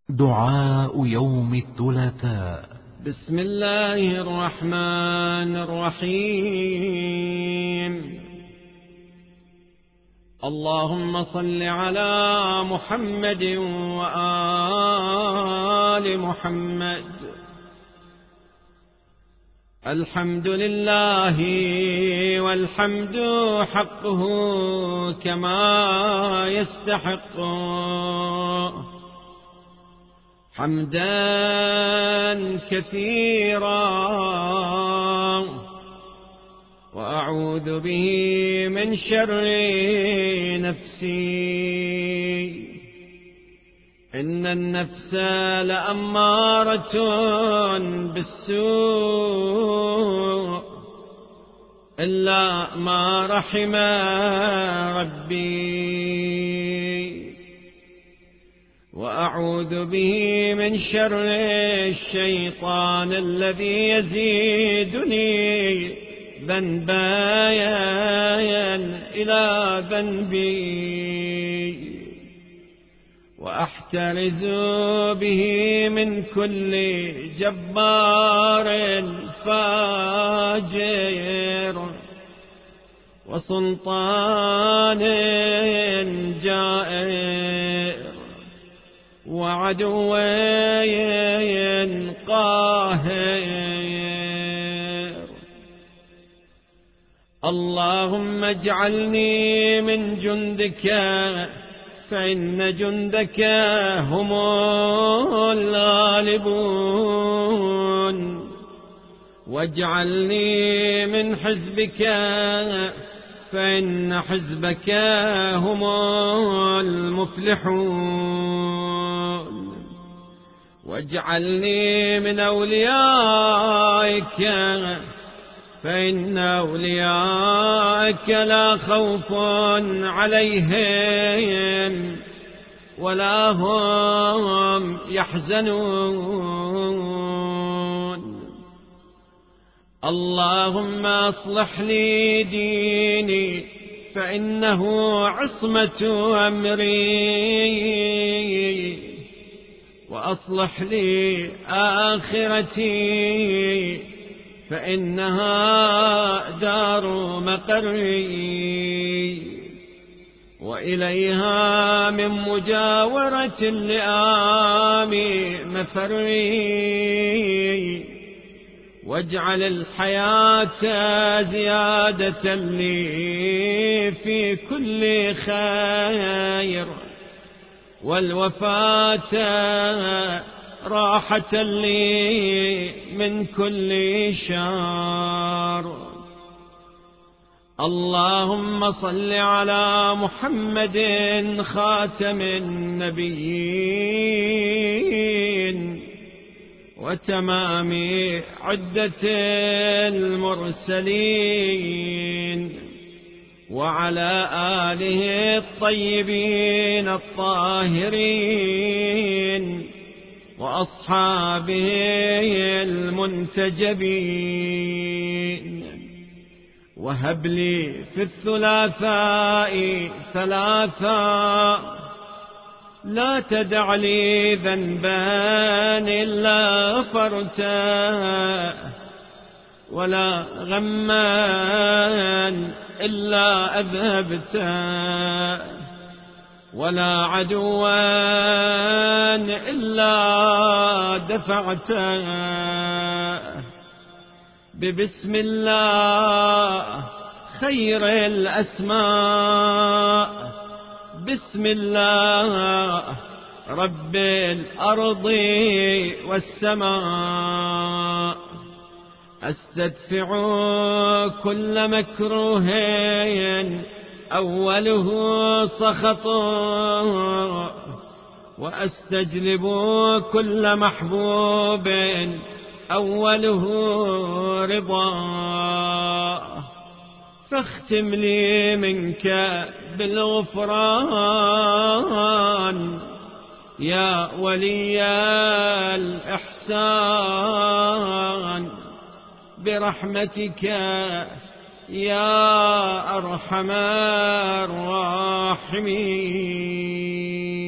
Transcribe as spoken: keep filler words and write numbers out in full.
دعاء يوم الثلاثاء. بسم الله الرحمن الرحيم. اللهم صل على محمد وآل محمد. الحمد لله والحمد حقه كما يستحق، حمدا كثيرا، وأعوذ به من شر نفسي، إن النفس لأمارة بالسوء إلا ما رحم ربي، وأعوذ به من شر الشيطان الذي يزيدني ذنبا إلى ذنبي، وأحترز به من كل جبار فاجر وسلطان جائر وعدو قاهر. اللهم اجعلني من جندك، فإن جندك هم الغالبون، واجعلني من حزبك، فإن حزبك هم المفلحون، واجعلني من أوليائك، فإن أوليائك لا خوف عليهم ولا هم يحزنون. اللهم أصلح لي ديني، فإنه عصمة أمري، وأصلح لي آخرتي، فإنها دار مقري، وإليها من مجاورة اللئام مفري، واجعل الحياة زيادة لي في كل خير، والوفاة راحة لي من كل شر. اللهم صل على محمد خاتم النبيين وتمام عدة المرسلين، وعلى آله الطيبين الطاهرين، وأصحابه المنتجبين. وهب لي في الثلاثاء ثلاثا، لا تدع لي ذنبا إلا غفرته، ولا غما إلا أذهبته، ولا عدوا إلا دفعته. ببسم الله خير الأسماء، بسم الله رب الأرض والسماء، أستدفع كل مكروه أوله سخط، وأستجلب كل محبوب أوله رضا، فاختم لي منك بالغفران يا ولي الإحسان، برحمتك يا أرحم الراحمين.